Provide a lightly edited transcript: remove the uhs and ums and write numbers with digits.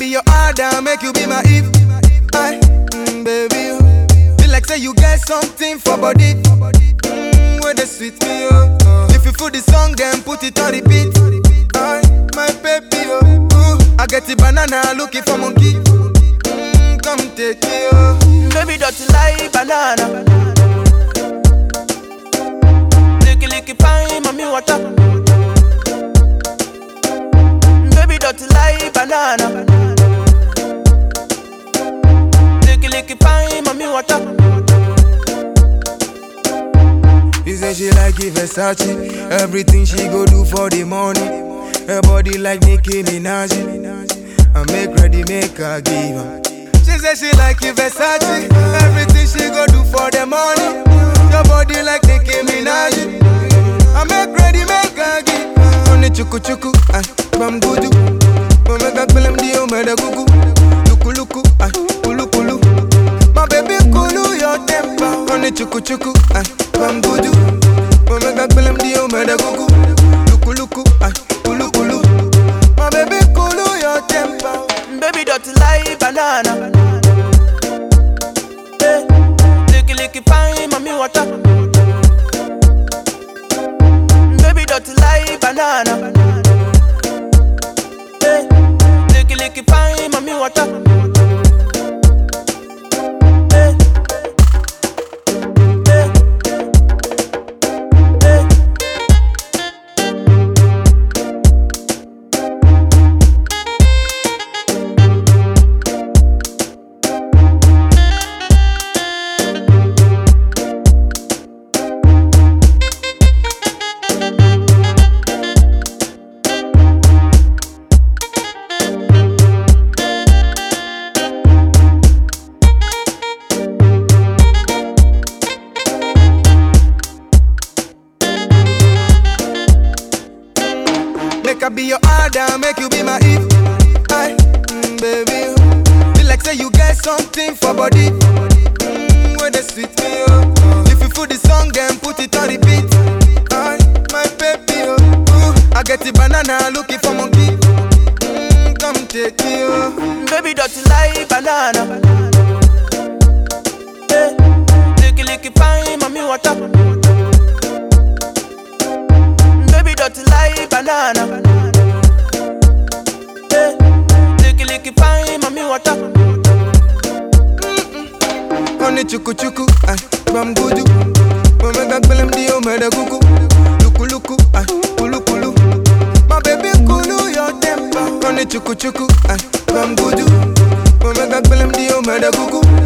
be your Adam, make you be my Eve. Aye, baby, feel like say you get something for body. Where they sweet me, if you put the song, then put it on repeat. Aye, my baby, I get the banana looking for monkey. Come take it, Baby, dirty like banana. Licky, licky, fine, mommy, water. Baby, dirty like banana. Licky, licky, fine, mommy, water. She say she like it Versace, everything she go do for the money. Her body like Nicki Minaj, I make ready, make her give her. She say she like it Versace, everything she go do for the money. Your body like Nicki Minaj, I make ready, make her give her. Only chuku chuku, ay, bam gudu. Omega film di omega gugu. Luku luku, ay, kulu kulu. My baby kulu your temper. Only chuku chuku, ay, bam gudu. Omega film di omega gugu. Luku luku, ay, kulu kulu. My baby kulu your temper. Baby, dirty like banana. Hey, licky, licky, fine, mommy, water. Baby, dirty like banana. Hey, licky, licky, fine, mommy, water. Hey, hey, hey. Make I be your Adam, make you be my Eve. Aye, baby, feel like say you get something for body. Where they sweet me, if you put the song, then put it on repeat. Aye, my baby, I get the banana looking for monkey. Come take it, Baby, dirty like banana. Hey, licky, licky, fine, mommy, water. Baby, dirty like banana. Hey, licky, licky, fine, mommy, water. Only chuku chuku, ay, bam gudu. Omega film di omega gugu. Luku luku, ay, kulu kulu. My baby kulu your temper. Only chuku chuku, ay, bam gudu. Omega film di omega gugu.